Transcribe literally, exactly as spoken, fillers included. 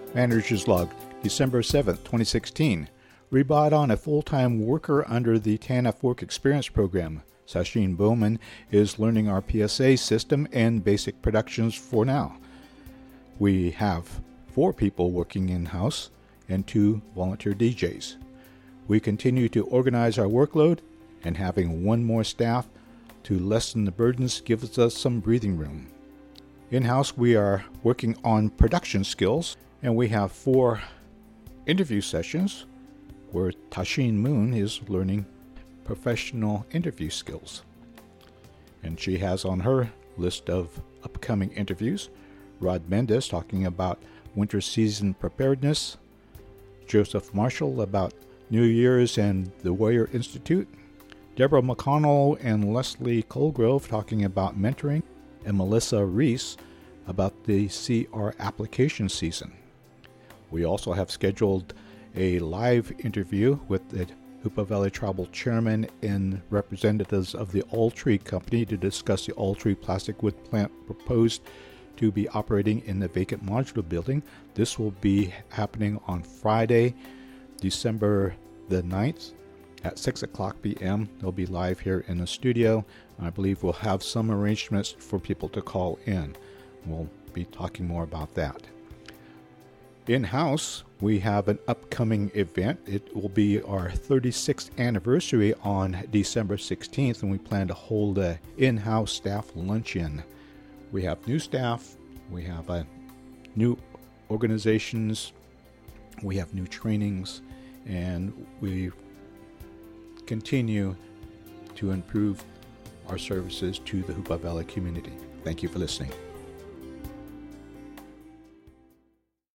Manager's Log, December seventh, twenty sixteen. We brought on a full-time worker under the T A N F Work Experience Program. Sachin Bowman is learning our P S A system and basic productions for now. We have four people working in-house and two volunteer D Js. We continue to organize our workload, and having one more staff to lessen the burdens gives us some breathing room. In-house, we are working on production skills, and we have four interview sessions where Tashin Moon is learning professional interview skills. And she has on her list of upcoming interviews Rod Mendes talking about winter season preparedness, Joseph Marshall about New Year's and the Warrior Institute, Deborah McConnell and Leslie Colgrove talking about mentoring, and Melissa Reese about the C R application season. We also have scheduled a live interview with the Hoopa Valley Tribal Chairman and representatives of the Alltree Company to discuss the Alltree plastic wood plant proposed to be operating in the vacant modular building. This will be happening on Friday, December the ninth at six o'clock p.m. They'll be live here in the studio. I believe we'll have some arrangements for people to call in. We'll be talking more about that. In-house, we have an upcoming event. It will be our thirty-sixth anniversary on December sixteenth, and we plan to hold an in-house staff luncheon. We have new staff, we have uh, new organizations, we have new trainings, and we continue to improve our services to the Hoopa Valley community. Thank you for listening.